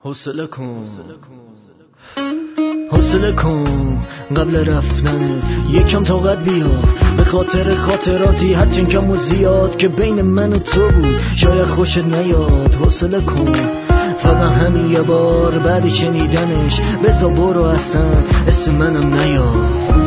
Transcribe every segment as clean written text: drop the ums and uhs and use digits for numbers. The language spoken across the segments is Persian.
حوصله کن قبل رفتنت یکم طاقت بیار، به خاطر خاطراتی هرچند کم و زیاد که بین من و تو بود شاید خوشت نیاد. حوصله کن فقط همین یه بار، بعد شنیدنش بذار برو، اصلا اسم منم نیاد.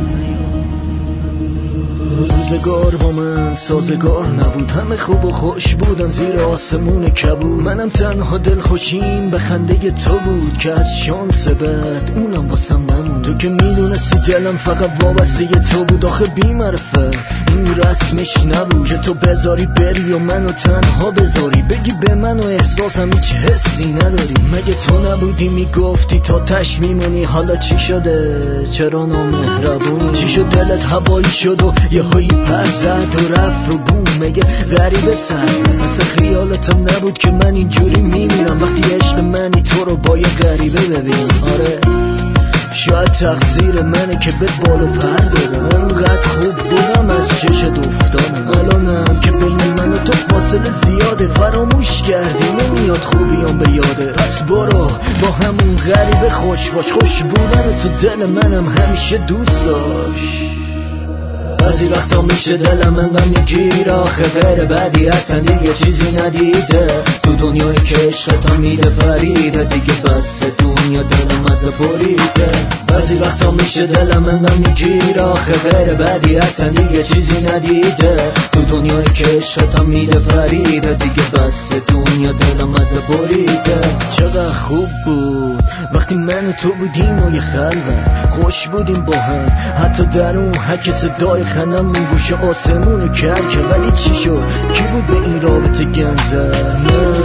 روزگار با من سازگار نبود، همه خوب و خوش بودن زیر آسمون کبود. منم تنها دل خوشیم به خنده تو بود که از شانس بد اونم واسم نمون. تو که میدونستی دلم فقط وابسته تو بود، آخه بی‌معرفه این رسمش نبود که تو بذاری بری و منو تنها بذاری، بگی به من و احساسم هیچ حسی نداری. مگه تو نبودی میگفتی تا تش میمونی؟ حالا چی شده؟ چرا نامهربونی؟ چی شد دلت هوایی شد و یه هایی پر زد و رفت رو بوم؟ مگه غریبه سر مثل خیالتم نبود که من اینجوری میمیرم وقتی عشق منی تو رو با یه غریبه ببینم؟ آره شاید تقصیر منه که به بالو پر دادم، انقدر خوب بودم از چشت افتادم. الانم که بین من و تو فاصله زیاده، فراموش کردی نمیاد خوبیام به یاده. پس برو با همون غریبه خوش باش، خوش بودن تو دل منم همیشه دوست داشت. بعضی وقتا میشه دلم انقدر میگیر، آخه غیر بعدی اصلا دیگه چیزی ندیده تو دنیایی که عشقتا میده فریده، دیگه بس دنیا دلم از بریده. بعضی وقتا میشه دلم انقدر میگیر، آخه غیر بعدی اصلا دیگه چیزی ندیده تو دنیایی که عشقتا میده فریده، دیگه بس دنیا دلم از بریده. چقدر خوب بود وقتی من و تو بودیم و یه خلوت، خوش بودیم با هم حتی در اون حک صدای خندمون گوش آسمونو کرکه. ولی چی شد؟ کی بود به این رابطه گند زد؟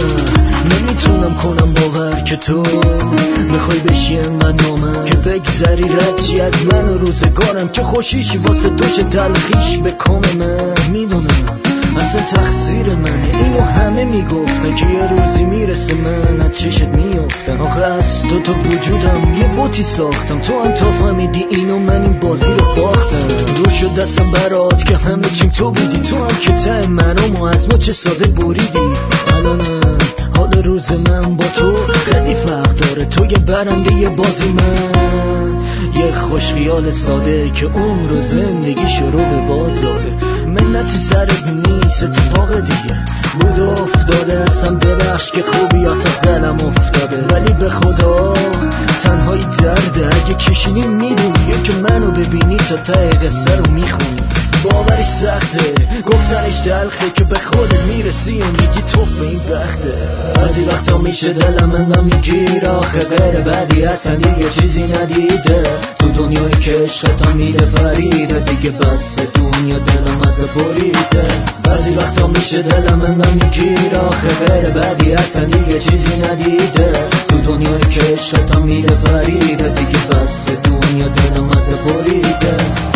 نه نمیتونم کنم باور که تو میخوای بشی انقدر نامم که بگذری ردشی از من و روزگارم که خوشیش واسه توش تلخیش به کام من. میدونم اصلا تقصیر منه، اینو همه میگفتن که یه روزی میرسه من از چشت میافتم. آخه از تو وجودم یه بوتی ساختم، تو هم تا فهمیدی اینو من این بازی رو باختم. دور شد دستم برات که همه چیم تو بودی، تو هم که ته منو از ما چه ساده بریدی. الانم حال روز من با تو خیلی فرق داره، تو یه برنده یه بازی، من یه خوش خیال ساده که عمر و زندگی شروع به باد داره. منتی سرت نیست اتفاق دیگه بود و افتاده، اصلا ببخش که خوبیات از دلم افتاده. ولی به خدا تنهایی درده، اگه کشینی میدونی که منو ببینی تا ته قصه رو میخونی. باورش سخته گفتنش دلخه که به خودت میرسی و میگی توف به این بخته. بعضی وقتا میشه دلم انقدر میگیر، آخه غیر بعدی اصلا دیگه چیزی ندیده تو دنیایی که عشقتا میده فریده، دیگه بس دنیا دلم از بریده. بعضی وقتا میشه دلم انقدر میگیر، آخه غیر بعدی اصلا دیگه چیزی ندیده تو دنیایی که عشقتا میده فریده، دیگه بس دنیا دلم از بریده.